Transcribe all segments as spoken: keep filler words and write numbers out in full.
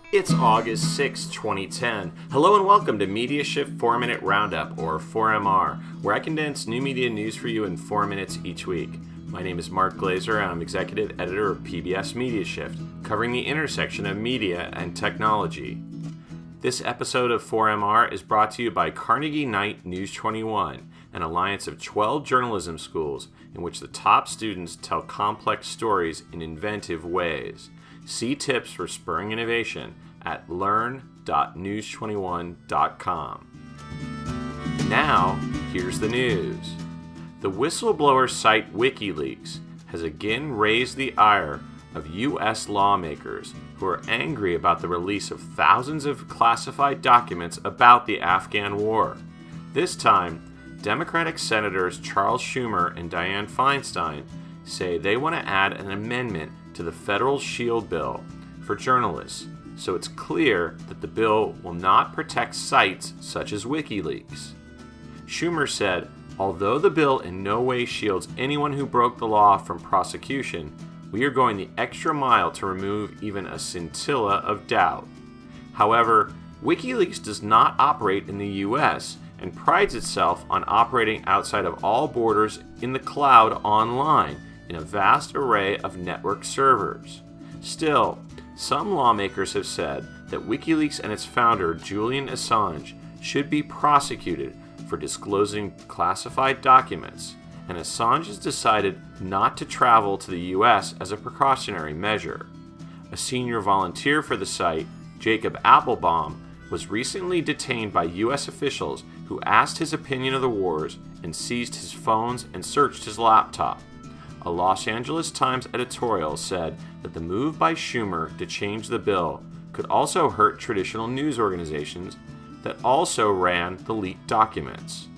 It's August sixth, twenty ten. Hello and welcome to Media Shift four minute Roundup, or four M R, where I condense new media news for you in four minutes each week. My name is Mark Glazer, and I'm Executive Editor of P B S Media Shift, covering the intersection of media and technology. This episode of four M R is brought to you by Carnegie Knight News twenty-one, an alliance of twelve journalism schools in which the top students tell complex stories in inventive ways. See tips for spurring innovation at learn dot news twenty-one dot com. Now, here's the news. The whistleblower site WikiLeaks has again raised the ire of U S lawmakers who are angry about the release of thousands of classified documents about the Afghan war. This time, Democratic Senators Charles Schumer and Dianne Feinstein say they want to add an amendment to the Federal Shield Bill for journalists, so it's clear that the bill will not protect sites such as WikiLeaks. Schumer said, although the bill in no way shields anyone who broke the law from prosecution, we are going the extra mile to remove even a scintilla of doubt. However, WikiLeaks does not operate in the U S and prides itself on operating outside of all borders in the cloud online in a vast array of network servers. Still, some lawmakers have said that WikiLeaks and its founder, Julian Assange, should be prosecuted for disclosing classified documents, and Assange has decided not to travel to the U S as a precautionary measure. A senior volunteer for the site, Jacob Appelbaum, was recently detained by U S officials who asked his opinion of the wars and seized his phones and searched his laptop. A Los Angeles Times editorial said that the move by Schumer to change the bill could also hurt traditional news organizations that also ran the leaked documents.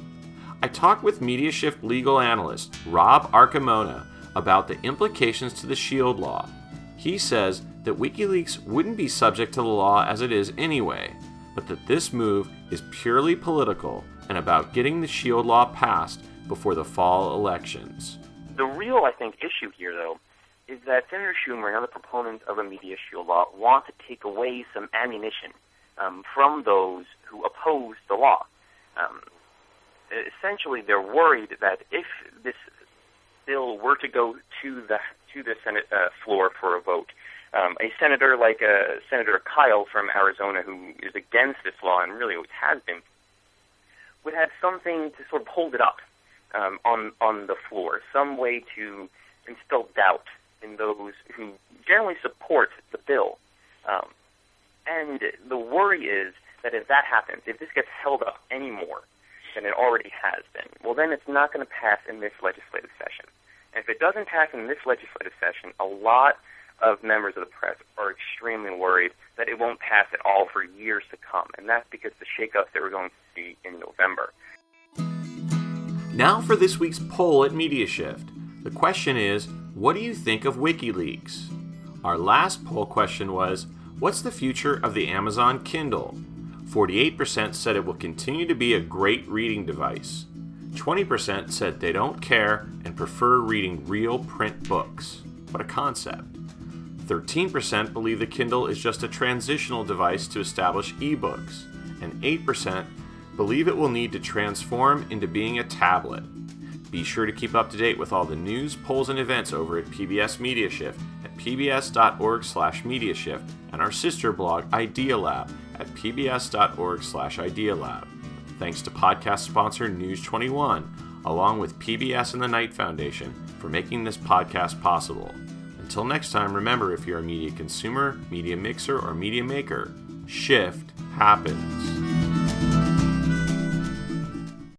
I talked with MediaShift legal analyst Rob Archimona about the implications to the Shield law. He says that WikiLeaks wouldn't be subject to the law as it is anyway, but that this move is purely political and about getting the Shield law passed before the fall elections. The real, I think, issue here, though, is that Senator Schumer and other proponents of a media shield law want to take away some ammunition um, from those who oppose the law. Um, essentially, they're worried that if this bill were to go to the to the Senate uh, floor for a vote, um, a senator like uh, Senator Kyle from Arizona, who is against this law and really always has been, would have something to sort of hold it up um, on on the floor, some way to instill doubt in those who generally support the bill. Um, and the worry is that if that happens, if this gets held up any more than it already has been, well, then it's not going to pass in this legislative session. And if it doesn't pass in this legislative session, a lot of members of the press are extremely worried that it won't pass at all for years to come. And that's because the shakeups that we're going to see in November. Now for this week's poll at MediaShift. The question is, what do you think of WikiLeaks? Our last poll question was, what's the future of the Amazon Kindle? forty-eight percent said it will continue to be a great reading device. twenty percent said they don't care and prefer reading real print books. What a concept. thirteen percent believe the Kindle is just a transitional device to establish ebooks, and eight percent believe it will need to transform into being a tablet. Be sure to keep up to date with all the news, polls, and events over at P B S MediaShift at pbs.org slash MediaShift and our sister blog Idealab at pbs.org slash Idealab. Thanks to podcast sponsor News twenty-one, along with P B S and the Knight Foundation for making this podcast possible. Until next time, remember, if you're a media consumer, media mixer, or media maker, shift happens.